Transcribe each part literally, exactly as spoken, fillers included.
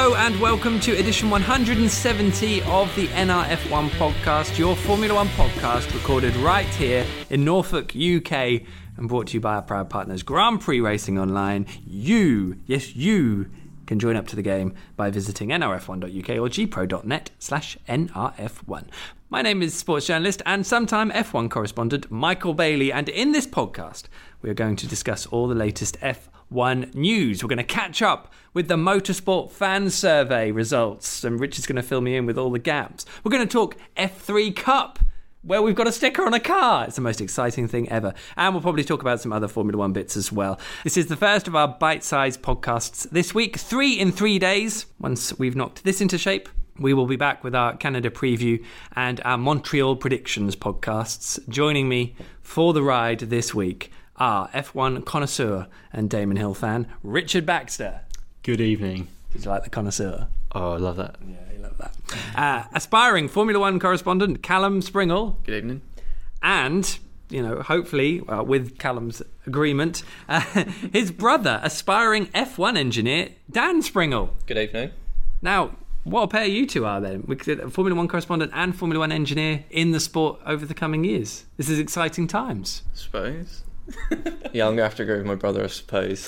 Hello and welcome to edition one hundred seventy of the N R F one podcast, your Formula One podcast recorded right here in Norfolk, U K, and brought to you by our proud partners Grand Prix Racing Online. You, yes you, can join up to the game by visiting N R F one dot U K or g pro dot net slash N R F one. My name is sports journalist and sometime F one correspondent Michael Bailey, and in this podcast we are going to discuss all the latest F one news. We're going to catch up with the Motorsport Fan Survey results, and Richard's going to fill me in with all the gaps. We're going to talk F three Cup, where we've got a sticker on a car. It's the most exciting thing ever. And we'll probably talk about some other Formula One bits as well. This is the first of our bite-sized podcasts this week. Three in three days. Once we've knocked this into shape, we will be back with our Canada preview and our Montreal predictions podcasts. Joining me for the ride this week are F one connoisseur and Damon Hill fan, Richard Baxter. Good evening. Did you like the connoisseur? Oh, I love that. Yeah, you love that. Uh, aspiring Formula One correspondent, Callum Springle. Good evening. And, you know, hopefully, uh, with Callum's agreement, uh, his brother, aspiring F one engineer, Dan Springle. Good evening. Now, what a pair you two are then. We could a Formula One correspondent and Formula One engineer in the sport over the coming years. This is exciting times. I suppose. Yeah, I'm going to have to agree with my brother, I suppose.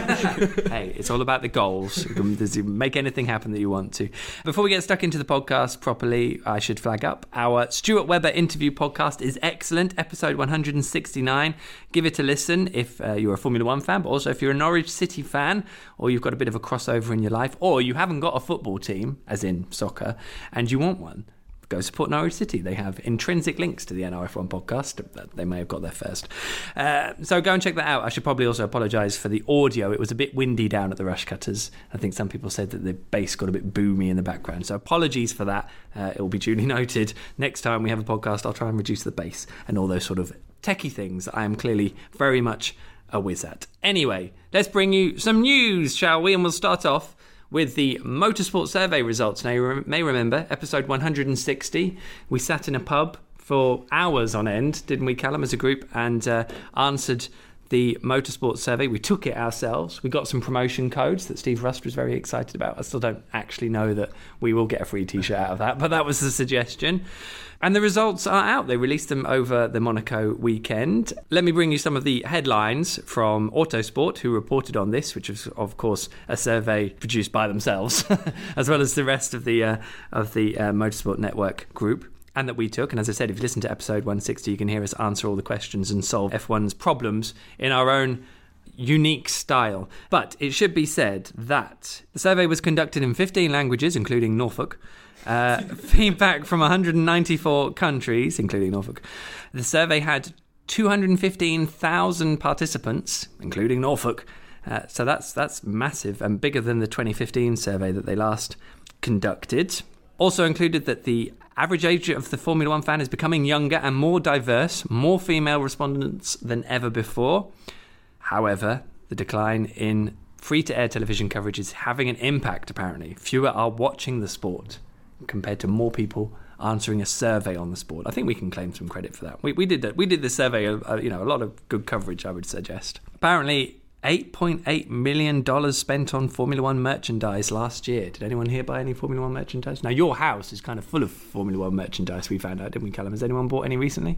Hey, it's all about the goals. You can, you can make anything happen that you want to. Before we get stuck into the podcast properly, I should flag up our Stuart Webber interview podcast is excellent, episode one hundred sixty-nine. Give it a listen if uh, you're a Formula One fan, but also if you're a Norwich City fan, or you've got a bit of a crossover in your life, or you haven't got a football team, as in soccer, and you want one. Go support Norwich City. They have intrinsic links to the N R F one podcast. They may have got there first. Uh, so go and check that out. I should probably also apologise for the audio. It was a bit windy down at the Rush Cutters. I think some people said that the bass got a bit boomy in the background. So apologies for that. Uh, it will be duly noted. Next time we have a podcast, I'll try and reduce the bass and all those sort of techie things I am clearly very much a whiz at. Anyway, let's bring you some news, shall we? And we'll start off with the Motorsport Survey results. Now, you may remember, episode one hundred sixty, we sat in a pub for hours on end, didn't we, Callum, as a group, and uh, answered the Motorsport Survey. We took it ourselves. We got some promotion codes that Steve Rust was very excited about. I still don't actually know that we will get a free T-shirt out of that, but that was the suggestion. And the results are out. They released them over the Monaco weekend. Let me bring you some of the headlines from Autosport, who reported on this, which is, of course, a survey produced by themselves, as well as the rest of the uh, of the uh, Motorsport Network group, and that we took. And as I said, if you listen to episode one sixty, you can hear us answer all the questions and solve F one's problems in our own unique style. But it should be said that the survey was conducted in fifteen languages, including Norfolk. Uh, feedback from one hundred ninety-four countries, including Norfolk. The survey had two hundred fifteen thousand participants, including Norfolk. Uh, so that's that's massive and bigger than the twenty fifteen survey that they last conducted. Also included that the average age of the Formula One fan is becoming younger and more diverse, more female respondents than ever before. However, the decline in free-to-air television coverage is having an impact, apparently. Fewer are watching the sport compared to more people answering a survey on the sport. I think we can claim some credit for that. We we did that. We did the survey. Uh, you know, a lot of good coverage, I would suggest. Apparently, eight point eight million dollars spent on Formula One merchandise last year. Did anyone here buy any Formula One merchandise? Now, your house is kind of full of Formula One merchandise. We found out, didn't we, Callum? Has anyone bought any recently?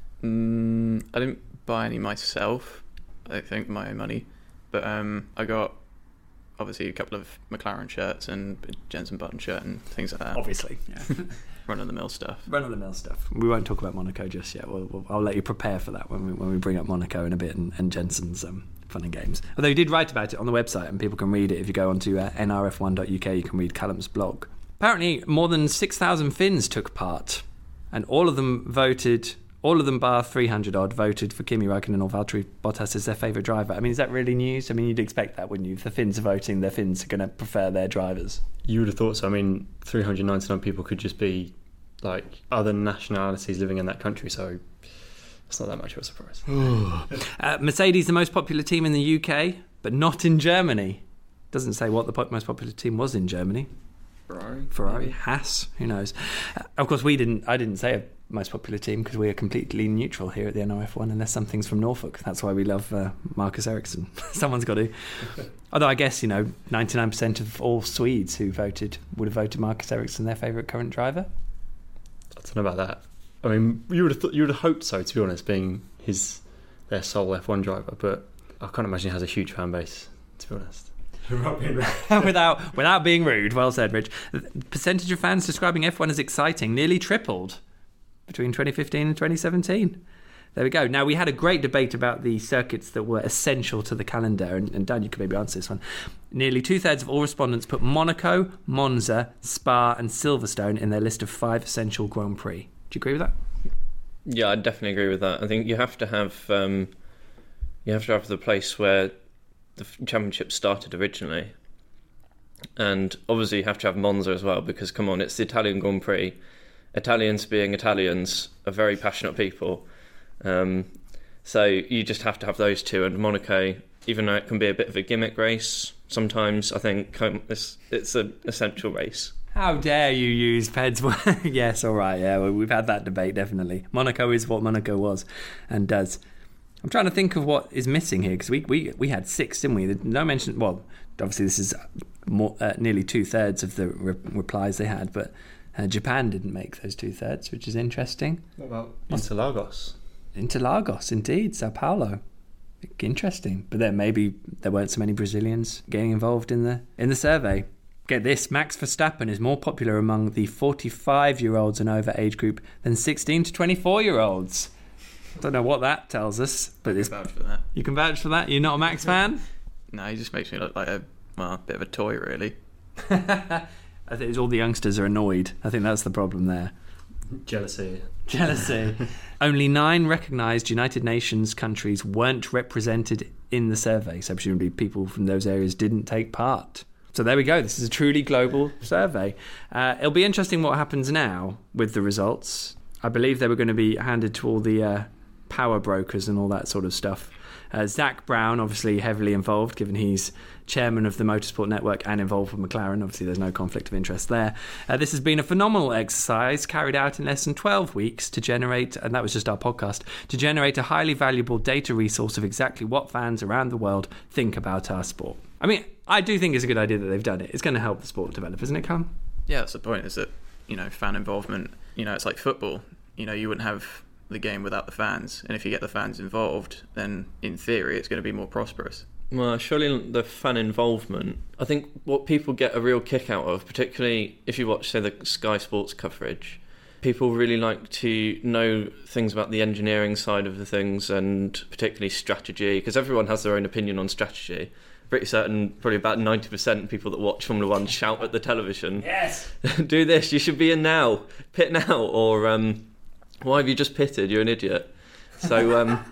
Mm, I didn't buy any myself. I don't think my own money, but um, I got obviously a couple of McLaren shirts and a Jenson Button shirt and things like that. Obviously, yeah. Run-of-the-mill stuff. Run-of-the-mill stuff. We won't talk about Monaco just yet. We'll, we'll, I'll let you prepare for that when we when we bring up Monaco in a bit and, and Jenson's um, fun and games. Although you did write about it on the website and people can read it. If you go onto uh, N R F one dot U K, you can read Callum's blog. Apparently, more than six thousand Finns took part, and all of them voted... All of them, bar three hundred odd, voted for Kimi Räikkönen or Valtteri Bottas as their favourite driver. I mean, is that really news? I mean, you'd expect that, wouldn't you? If the Finns are voting, their Finns are going to prefer their drivers. You would have thought so. I mean, three hundred ninety-nine people could just be, like, other nationalities living in that country, so it's not that much of a surprise. uh, Mercedes, the most popular team in the U K, but not in Germany. Doesn't say what the po- most popular team was in Germany. Ferrari. Ferrari. Haas. Who knows? Uh, of course, we didn't. I didn't say a most popular team because we are completely neutral here at the N O F one, unless something's from Norfolk. That's why we love uh, Marcus Ericsson. Someone's got to. Although I guess, you know, ninety-nine percent of all Swedes who voted would have voted Marcus Ericsson their favourite current driver. I don't know about that. I mean, you would have th- you would have hoped so, to be honest, being his their sole F one driver. But I can't imagine he has a huge fan base, to be honest. without without being rude, well said, Rich. The percentage of fans describing F one as exciting nearly tripled between twenty fifteen and twenty seventeen. There we go. Now, we had a great debate about the circuits that were essential to the calendar, and, and Dan, you could maybe answer this one. Nearly two-thirds of all respondents put Monaco, Monza, Spa and Silverstone in their list of five essential Grand Prix. Do you agree with that? Yeah, I definitely agree with that. I think you have to have um, you have to have the place where the championship started originally, and obviously you have to have Monza as well, because come on, it's the Italian Grand Prix. Italians, being Italians, are very passionate people, um, so you just have to have those two. And Monaco, even though it can be a bit of a gimmick race sometimes, I think um, it's it's an essential race. How dare you use Ped's word? Yes, all right, yeah, well, we've had that debate, definitely. Monaco is what Monaco was and does. I'm trying to think of what is missing here, because we, we we had six, didn't we? No mention. Well, obviously this is more, uh, nearly two thirds of the re- replies they had, but uh, Japan didn't make those two thirds, which is interesting. What about Interlagos? Interlagos, indeed, Sao Paulo. Interesting, but then maybe there weren't so many Brazilians getting involved in the in the survey. Get this: Max Verstappen is more popular among the forty-five-year-olds and over age group than sixteen to twenty-four-year-olds. Don't know what that tells us, but it's, I can vouch for that. You can vouch for that? You're not a Max fan? No, he just makes me look like a well, a bit of a toy, really. I think it's all the youngsters are annoyed. I think that's the problem there. Jealousy. Jealousy. Only nine recognised United Nations countries weren't represented in the survey, so presumably people from those areas didn't take part. So there we go. This is a truly global survey. Uh, it'll be interesting what happens now with the results. I believe they were going to be handed to all the uh, power brokers and all that sort of stuff. Uh, Zach Brown, obviously heavily involved, given he's chairman of the Motorsport Network and involved with McLaren. Obviously, there's no conflict of interest there. Uh, this has been a phenomenal exercise carried out in less than twelve weeks to generate, and that was just our podcast, to generate a highly valuable data resource of exactly what fans around the world think about our sport. I mean, I do think it's a good idea that they've done it. It's going to help the sport develop, isn't it, Callum? Yeah, that's the point, is that, you know, fan involvement, you know, it's like football. You know, you wouldn't have the game without the fans, and if you get the fans involved, then in theory it's going to be more prosperous. Well, surely the fan involvement, I think what people get a real kick out of, particularly if you watch, say, the Sky Sports coverage, people really like to know things about the engineering side of the things, and particularly strategy, because everyone has their own opinion on strategy. Pretty certain probably about ninety percent of people that watch Formula One shout at the television, yes, do this, you should be in now, pit now, or um, why have you just pitted, you're an idiot. So um,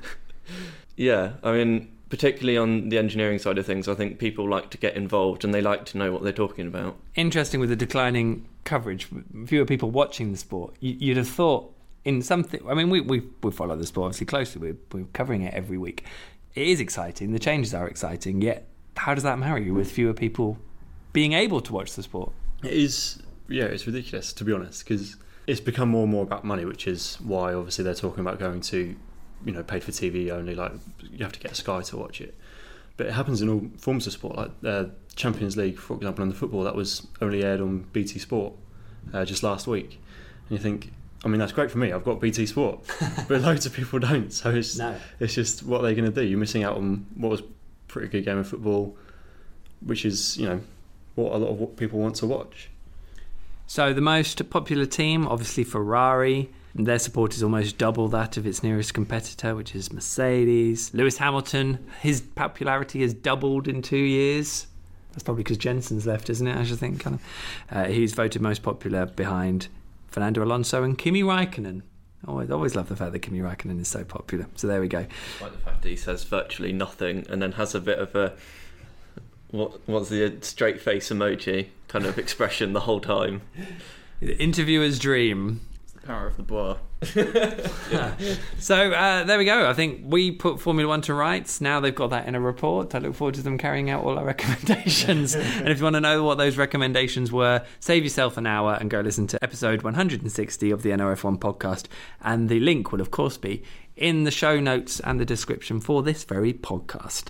yeah, I mean, particularly on the engineering side of things, I think people like to get involved and they like to know what they're talking about. Interesting, with the declining coverage, fewer people watching the sport, you'd have thought in something, I mean, we we, we follow the sport obviously closely, we're, we're covering it every week. It is exciting, the changes are exciting, yet how does that marry with fewer people being able to watch the sport? It is, yeah, it's ridiculous, to be honest, because it's become more and more about money, which is why obviously they're talking about going to, you know, paid for T V only, like you have to get Sky to watch it. But it happens in all forms of sport, like uh, Champions League, for example, in the football, that was only aired on B T Sport uh, just last week. And you think, I mean, that's great for me, I've got B T Sport, but loads of people don't, so it's, no. it's just, what are they going to do? You're missing out on what was a pretty good game of football, which is, you know, what a lot of people want to watch. So the most popular team, obviously Ferrari. Their support is almost double that of its nearest competitor, which is Mercedes. Lewis Hamilton, his popularity has doubled in two years. That's probably because Jensen's left, isn't it, I should think. Kind of. Uh, he's voted most popular behind Fernando Alonso and Kimi Raikkonen. Always, always love the fact that Kimi Raikkonen is so popular. So there we go. I like the fact that he says virtually nothing and then has a bit of a, what what's the straight face emoji kind of expression the whole time. The interviewer's dream. Power of the bois. So uh, there we go. I think we put Formula One to rights. Now they've got that in a report. I look forward to them carrying out all our recommendations. And if you want to know what those recommendations were, save yourself an hour and go listen to episode one hundred sixty of the N R F one podcast. And the link will, of course, be in the show notes and the description for this very podcast.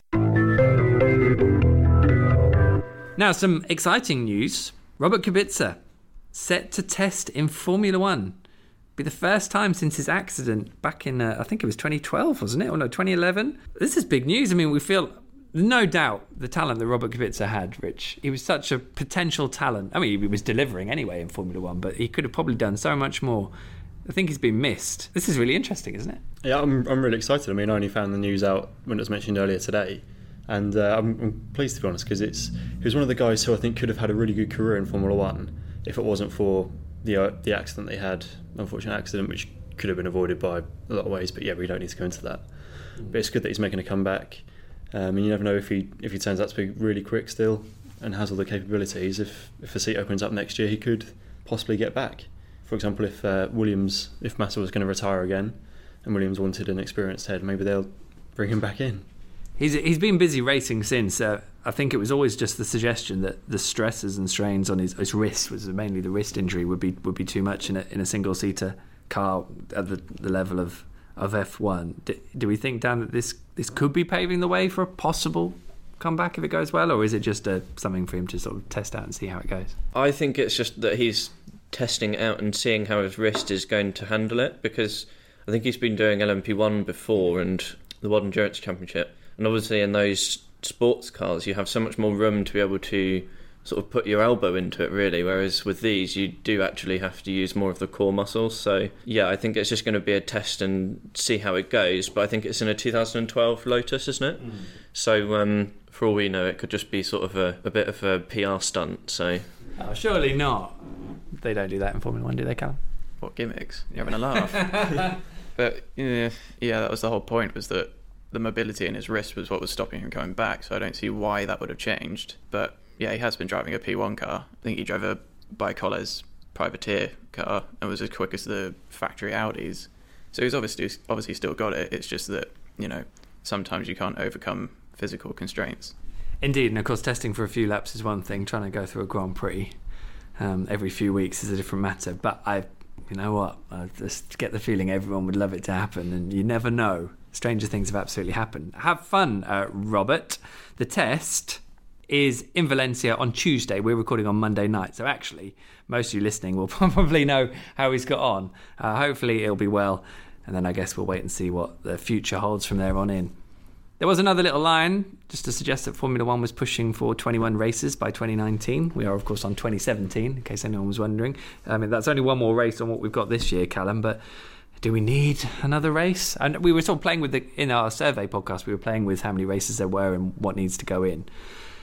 Now, some exciting news. Robert Kubica, set to test in Formula One. Be the first time since his accident back in, uh, I think it was twenty twelve, wasn't it? Or no, twenty eleven? This is big news. I mean, we feel, no doubt, the talent that Robert Kubica had, Rich. He was such a potential talent. I mean, he was delivering anyway in Formula One, but he could have probably done so much more. I think he's been missed. This is really interesting, isn't it? Yeah, I'm I'm really excited. I mean, I only found the news out when it was mentioned earlier today. And uh, I'm, I'm pleased, to be honest, because it's he was one of the guys who I think could have had a really good career in Formula One if it wasn't for the uh, the accident they had, unfortunate accident, which could have been avoided by a lot of ways. But yeah, we don't need to go into that. Mm. But it's good that he's making a comeback. Um, and you never know if he if he turns out to be really quick still and has all the capabilities. If if the seat opens up next year, he could possibly get back. For example, if uh, Williams, if Massa was going to retire again, and Williams wanted an experienced head, maybe they'll bring him back in. He's he's been busy racing since. Uh, I think it was always just the suggestion that the stresses and strains on his, his wrist, was mainly the wrist injury, would be would be too much in a in a single seater car at the, the level of, of F one. Do, do we think, Dan, that this this could be paving the way for a possible comeback if it goes well, or is it just a, something for him to sort of test out and see how it goes? I think it's just that he's testing it out and seeing how his wrist is going to handle it, because I think he's been doing L M P one before and the World Endurance Championship. And obviously in those sports cars, you have so much more room to be able to sort of put your elbow into it, really. Whereas with these, you do actually have to use more of the core muscles. So, yeah, I think it's just going to be a test and see how it goes. But I think it's in a two thousand twelve Lotus, isn't it? Mm. So, um, for all we know, it could just be sort of a, a bit of a P R stunt. So, oh, surely not. They don't do that in Formula One, do they, Callum? What gimmicks? You're having a laugh. But, yeah, yeah, that was the whole point, was that the mobility in his wrist was what was stopping him coming back, so I don't see why that would have changed. But yeah, he has been driving a P one car. I think he drove a Bicoles privateer car and was as quick as the factory Audis. So he's obviously obviously still got it. It's just that, you know, sometimes you can't overcome physical constraints. Indeed, and of course testing for a few laps is one thing, trying to go through a Grand Prix um, every few weeks is a different matter. But I, you know what, I just get the feeling everyone would love it to happen, and you never know. Stranger things have absolutely happened. Have fun, uh, Robert. The test is in Valencia on Tuesday. We're recording on Monday night. So actually, most of you listening will probably know how he's got on. Uh, hopefully it'll be well. And then I guess we'll wait and see what the future holds from there on in. There was another little line just to suggest that Formula One was pushing for twenty-one races by twenty nineteen. We are, of course, on twenty seventeen, in case anyone was wondering. I mean, that's only one more race on what we've got this year, Callum, but do we need another race? And we were sort of playing with the, in our survey podcast, we were playing with how many races there were and what needs to go in,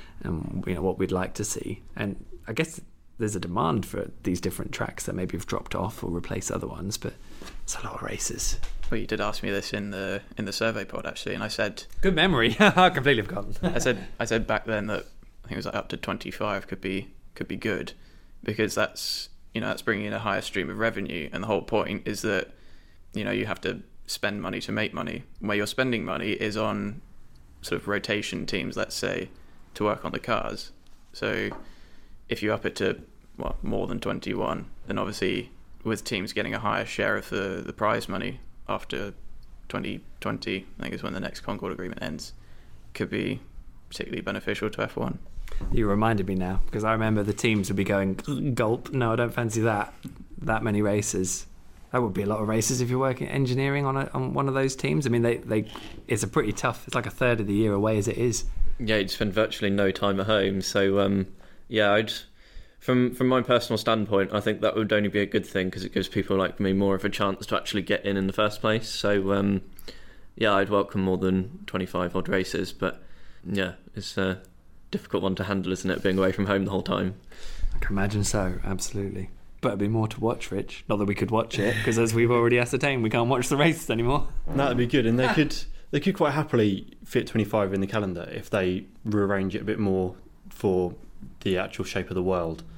and you know what we'd like to see. And I guess there's a demand for these different tracks that maybe have dropped off or replace other ones, but it's a lot of races. Well, you did ask me this in the in the survey pod, actually, and I said, good memory. I completely forgotten. I said I said back then that I think it was like up to twenty-five could be could be good, because that's, you know, that's bringing in a higher stream of revenue, and the whole point is that, you know, you have to spend money to make money. Where you're spending money is on sort of rotation teams, let's say, to work on the cars. So if you up it to, well, more than twenty-one, then obviously with teams getting a higher share of the, the prize money after twenty twenty, I think is when the next Concord agreement ends, could be particularly beneficial to F one. You reminded me now, because I remember the teams would be going, gulp, no, I don't fancy that, that many races. That would be a lot of races if you're working engineering on a, on one of those teams. I mean, they, they it's a pretty tough, it's like a third of the year away as it is. Yeah, you'd spend virtually no time at home. So, um, yeah, I'd from from my personal standpoint, I think that would only be a good thing, because it gives people like me more of a chance to actually get in in the first place. So, um, yeah, I'd welcome more than twenty-five odd races. But, yeah, it's a difficult one to handle, isn't it, being away from home the whole time? I can imagine so, absolutely. But it'd be more to watch, Rich. Not that we could watch it, because as we've already ascertained, we can't watch the races anymore. That'd be good, and they could they could quite happily fit twenty-five in the calendar if they rearrange it a bit more for the actual shape of the world.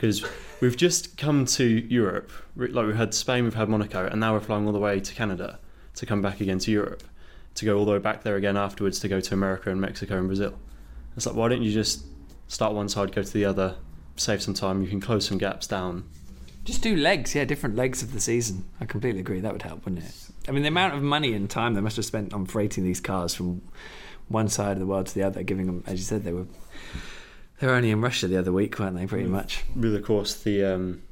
because we've just come to Europe. Like we've had Spain, we've had Monaco, and now we're flying all the way to Canada to come back again to Europe, to go all the way back there again afterwards to go to America and Mexico and Brazil. It's like, why don't you just start one side, go to the other, save some time, you can close some gaps down. Just do legs, yeah, different legs of the season. I completely agree. That would help, wouldn't it? I mean, the amount of money and time they must have spent on freighting these cars from one side of the world to the other, giving them, as you said, they were they were only in Russia the other week, weren't they, pretty much? With, of course, the um,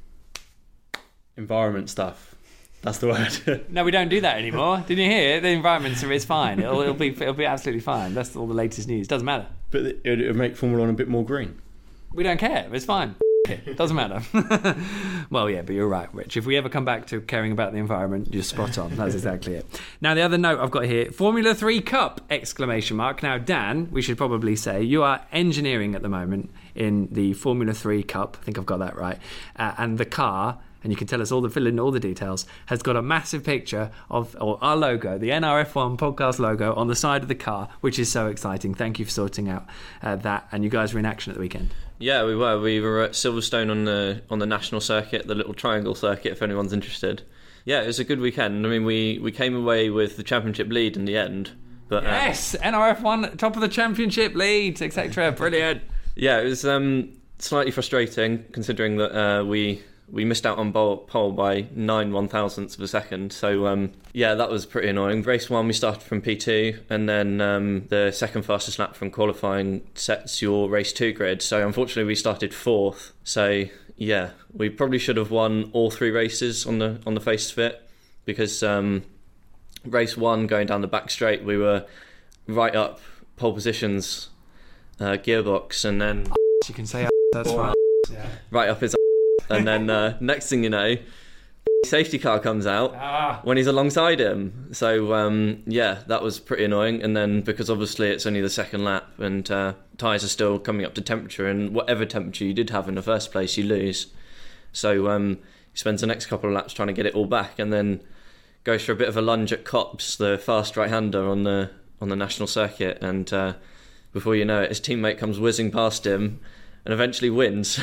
environment stuff. That's the word. No, we don't do that anymore. Didn't you hear? The environment is fine. It'll, it'll be it'll be absolutely fine. That's all the latest news. Doesn't matter. But it would it make Formula One a bit more green. We don't care. It's fine. It doesn't matter. Well, yeah, but you're right, Rich. If we ever come back to caring about the environment, you're spot on. That's exactly it. Now, the other note I've got here, Formula three Cup, exclamation mark. Now, Dan, we should probably say, you are engineering at the moment in the Formula three Cup. I think I've got that right. Uh, and the car, and you can tell us all the fill in all the details, has got a massive picture of or our logo, the N R F one podcast logo, on the side of the car, which is so exciting. Thank you for sorting out uh, that. And you guys were in action at the weekend. Yeah, we were. We were at Silverstone on the on the national circuit, the little triangle circuit, if anyone's interested. Yeah, it was a good weekend. I mean, we, we came away with the championship lead in the end. But uh, yes, N R F one, top of the championship lead, et cetera. Brilliant. Yeah, it was um, slightly frustrating considering that uh, we we missed out on pole by nine one thousandths of a second. So um, yeah, that was pretty annoying. Race one, we started from P two, and then um, the second fastest lap from qualifying sets your race two grid. So unfortunately, we started fourth. So yeah, we probably should have won all three races on the on the face of it, because um, race one, going down the back straight, we were right up pole positions, uh, gearbox, and then you can say that's fine. Yeah. Right up his. And then uh, next thing you know, safety car comes out ah. when he's alongside him. So um, yeah, that was pretty annoying. And then because obviously it's only the second lap and uh, tyres are still coming up to temperature, and whatever temperature you did have in the first place, you lose. So um, he spends the next couple of laps trying to get it all back, and then goes for a bit of a lunge at Copse, the fast right-hander on the on the national circuit. And uh, before you know it, his teammate comes whizzing past him and eventually wins.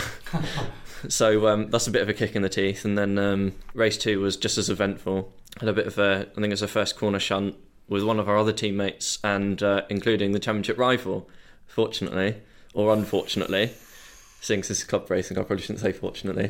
So um, that's a bit of a kick in the teeth. And then um, race two was just as eventful. Had a bit of a, I think it was a first corner shunt with one of our other teammates, and uh, including the championship rival, fortunately, or unfortunately. Since this is club racing, I probably shouldn't say fortunately.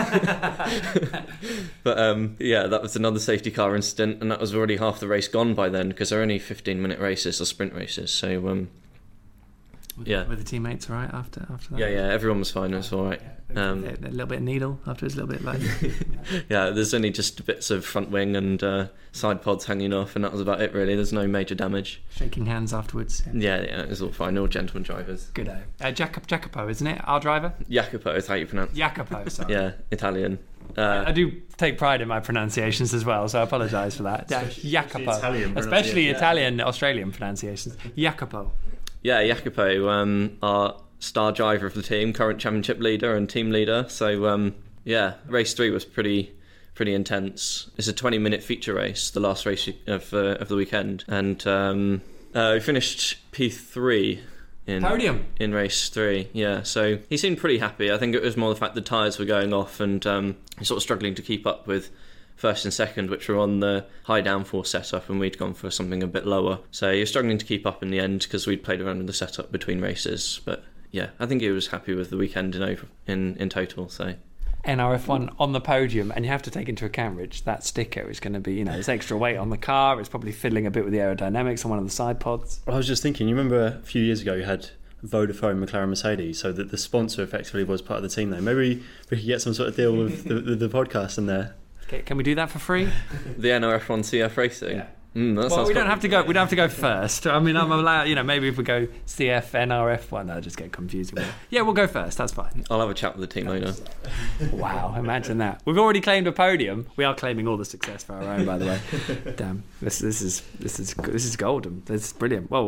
But um, yeah, that was another safety car incident, and that was already half the race gone by then, because they're only fifteen minute races or sprint races. So um, yeah. Were the teammates all right after, after that? Yeah, yeah, everyone was fine, it was all right. Um, a, a little bit of needle afterwards, a little bit like... Yeah, there's only just bits of front wing and uh, side pods hanging off, and that was about it really. There's no major damage. Shaking hands afterwards. Yeah, yeah, it was all fine, all gentlemen drivers. Good. Uh, Jacopo, Jacopo, isn't it, our driver? Jacopo is how you pronounce it. Jacopo, sorry. Yeah, Italian. Uh, I do take pride in my pronunciations as well, so I apologise for that. Especially Jacopo. Italian Especially yeah. Italian, Australian pronunciations. Jacopo. Yeah, Jacopo, um, our star driver of the team, current championship leader and team leader. So um, yeah, race three was pretty pretty intense. It's a twenty minute feature race, the last race of uh, of the weekend, and um, uh, we finished P three in Podium in race three. Yeah, so he seemed pretty happy. I think it was more the fact the tyres were going off, and um, he's sort of struggling to keep up with first and second, which were on the high downforce setup, and we'd gone for something a bit lower. So he was struggling to keep up in the end because we'd played around with the setup between races. But yeah, I think he was happy with the weekend in over in, in total. So N R F one on the podium, and you have to take into account, Rich, that sticker is going to be, you know, there's extra weight on the car. It's probably fiddling a bit with the aerodynamics on one of the side pods. I was just thinking, you remember a few years ago you had Vodafone, McLaren, Mercedes, so that the sponsor effectively was part of the team there. Maybe we could get some sort of deal with the, the, the podcast in there. Okay, can we do that for free? The N R F one C F Racing. Yeah. Mm, that Well, we don't quite- have to go. We don't have to go first. I mean, I'm allowed. You know, maybe if we go C F N R F one, that'll just get confusing. Yeah, we'll go first. That's fine. I'll have a chat with the team owner. Wow, imagine that. We've already claimed a podium. We are claiming all the success for our own, by the way. Damn, this this is this is this is golden. This is brilliant. Well,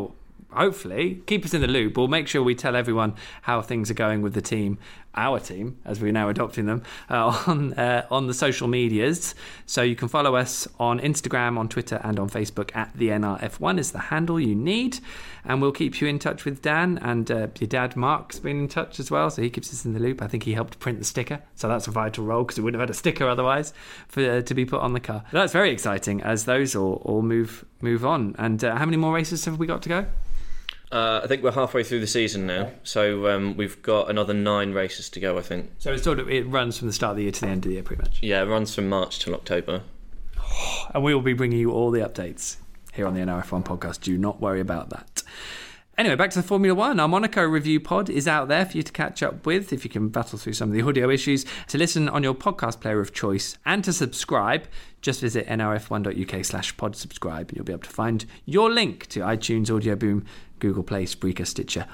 hopefully, keep us in the loop. We'll make sure we tell everyone how things are going with the team, our team, as we're now adopting them, uh, on uh, on the social medias. So you can follow us on Instagram, on Twitter, and on Facebook at the N R F one is the handle you need. And we'll keep you in touch with Dan, and uh, your dad Mark's been in touch as well, so he keeps us in the loop. I think he helped print the sticker, so that's a vital role because we wouldn't have had a sticker otherwise for uh, to be put on the car. But that's very exciting as those all, all move move on. And uh, how many more races have we got to go? Uh, I think we're halfway through the season now, so um, we've got another nine races to go, I think. So it's sort of, it runs from the start of the year to the end of the year, pretty much. Yeah, it runs from March till October. And we will be bringing you all the updates here on the N R F one podcast. Do not worry about that. Anyway, back to the Formula One. Our Monaco review pod is out there for you to catch up with if you can battle through some of the audio issues. To listen on your podcast player of choice and to subscribe, just visit n r f one dot u k slash pod subscribe and you'll be able to find your link to iTunes, Audio Boom, Google Play, Spreaker, Stitcher,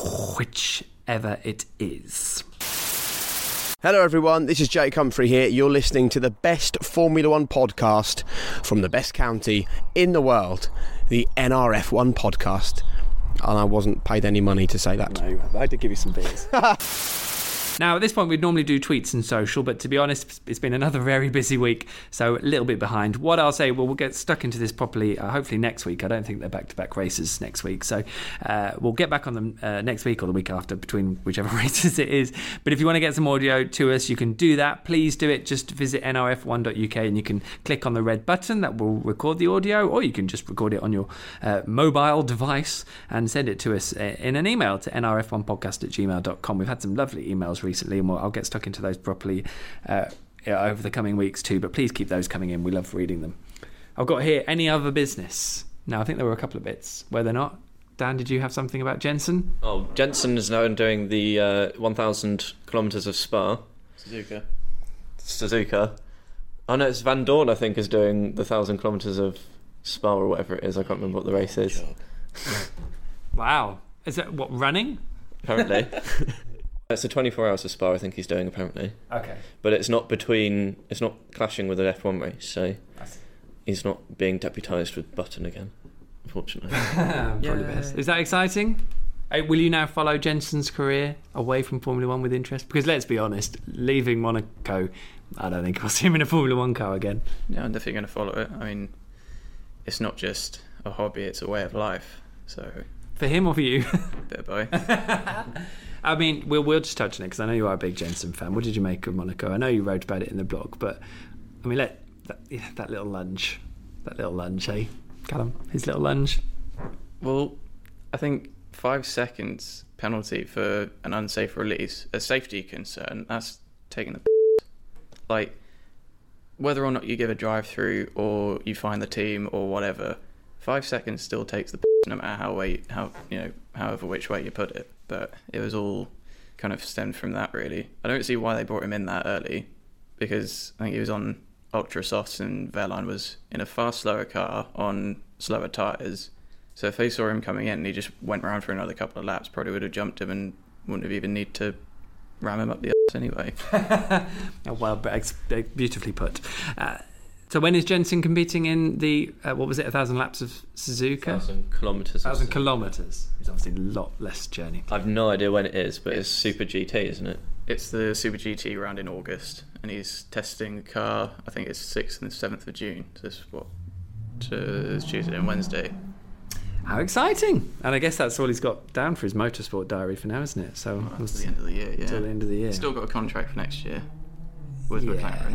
whichever it is. Hello everyone, this is Jake Humphrey here. You're listening to the best Formula One podcast from the best county in the world, the N R F one podcast. And I wasn't paid any money to say that. No, I did give you some beers. Now, at this point, we'd normally do tweets and social, but to be honest, it's been another very busy week, so a little bit behind. What I'll say, well, we'll get stuck into this properly, uh, hopefully next week. I don't think they're back-to-back races next week, so uh, we'll get back on them uh, next week or the week after, between whichever races it is. But if you want to get some audio to us, you can do that. Please do it. Just visit n r f one dot u k and you can click on the red button that will record the audio, or you can just record it on your uh, mobile device and send it to us in an email to n r f one podcast at gmail dot com. We've had some lovely emails recently, and we'll, I'll get stuck into those properly uh, over the coming weeks too, but please keep those coming in. We love reading them. I've got here any other business. Now, I think there were a couple of bits. Were there not? Dan, did you have something about Jensen? Oh, Jensen is now doing the uh, one thousand kilometres of Spa. Suzuka. Suzuka. Oh no, it's Van Dorn, I think, is doing the one thousand kilometres of Spa or whatever it is. I can't remember what the race is. Wow. Is that, what, running? Apparently. It's the twenty-four hours of Spa, I think he's doing, apparently. Okay. But it's not between, it's not clashing with an F one race, so he's not being deputised with Button again, unfortunately. Probably best. Is that exciting? Uh, Will you now follow Jensen's career away from Formula One with interest? Because let's be honest, leaving Monaco, I don't think I'll see him in a Formula One car again. Yeah, I'm definitely going to follow it. I mean, it's not just a hobby, it's a way of life. So, For him or for you? bit of both. I mean, we'll, we'll just touch on it because I know you are a big Jensen fan. What did you make of Monaco? I know you wrote about it in the blog, but I mean, let that, yeah, that little lunge, that little lunge, hey, Callum, his little lunge. Well, I think five seconds penalty for an unsafe release, a safety concern, that's taking the piss. Like, whether or not you give a drive-through or you find the team or whatever, five seconds still takes the piss, no matter how way, how you know, however which way you put it. But it was all kind of stemmed from that, really. I don't see why they brought him in that early, because I think he was on ultra softs and Wehrlein was in a far slower car on slower tyres. So if they saw him coming in and he just went around for another couple of laps, probably would have jumped him and wouldn't have even need to ram him up the arse anyway. Oh, well, beautifully put. Uh, so when is Jensen competing in the, uh, what was it, a thousand laps of Suzuka? one thousand kilometres. A thousand kilometres. It's obviously a lot less journey. I've no idea when it is, but it's Super G T, isn't it? It's the Super G T round in August, and he's testing the car, I think it's sixth and seventh of June. So it's what, to Tuesday and Wednesday. How exciting! And I guess that's all he's got down for his motorsport diary for now, isn't it? So Well, that's the end of the year, yeah. Till the end of the year. Still got a contract for next year with Yeah. McLaren.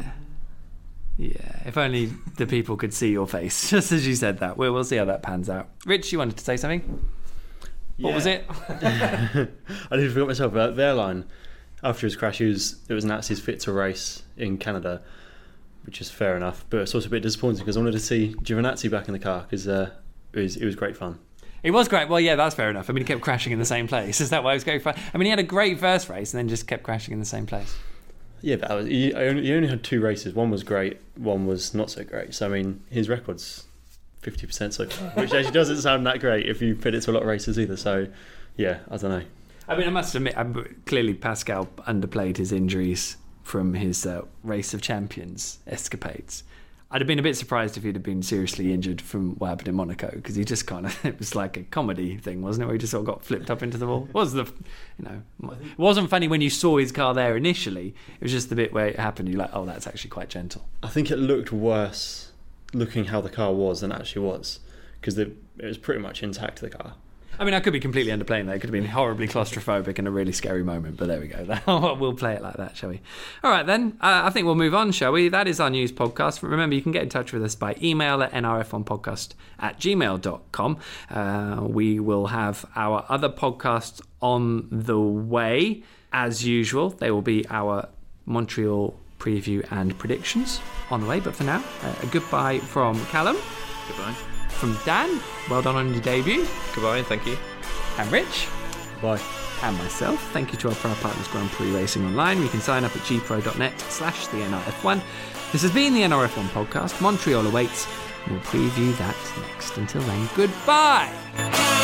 Yeah, if only the people could see your face, just as you said that. We'll, we'll see how that pans out. Rich, you wanted to say something? What was it? I did forget myself about Wehrlein. After his crash, he was, it was announced he's fit to race in Canada, which is fair enough. But it's also a bit disappointing because I wanted to see Giovinazzi back in the car because uh, it was it was great fun. It was great. Well, yeah, that's fair enough. I mean, he kept crashing in the same place. Is that why it was great fun? I mean, he had a great first race and then just kept crashing in the same place. Yeah, but I was, he, I only, he only had two races. One was great, one was not so great. So, I mean, his record's fifty percent so far, which actually doesn't sound that great if you put it to a lot of races either. So, yeah, I don't know. I mean, I must admit, I'm, clearly Pascal underplayed his injuries from his uh, Race of Champions escapades. I'd have been a bit surprised if he'd have been seriously injured from what happened in Monaco, because he just kind of, it was like a comedy thing, wasn't it, where he just sort of got flipped up into the wall. It was the, you know, it wasn't funny when you saw his car there initially. It was just the bit where it happened, you're like, oh, that's actually quite gentle. I think it looked worse looking how the car was than it actually was, because it was pretty much intact, the car. I mean, I could be completely underplaying that. It could have been horribly claustrophobic and a really scary moment, but there we go. We'll play it like that, shall we? All right, then. Uh, I think we'll move on, shall we? That is our news podcast. Remember, you can get in touch with us by email at n r f one podcast at gmail dot com. Uh, we will have our other podcasts on the way, as usual. They will be our Montreal preview and predictions on the way. But for now, uh, a goodbye from Callum. Goodbye. From Dan, well done on your debut. Goodbye, thank you. And Rich. Bye. And myself. Thank you to our proud partners, Grand Prix Racing Online. You can sign up at g pro dot net slash the N R F one. This has been the N R F one podcast. Montreal awaits. We'll preview that next. Until then, goodbye.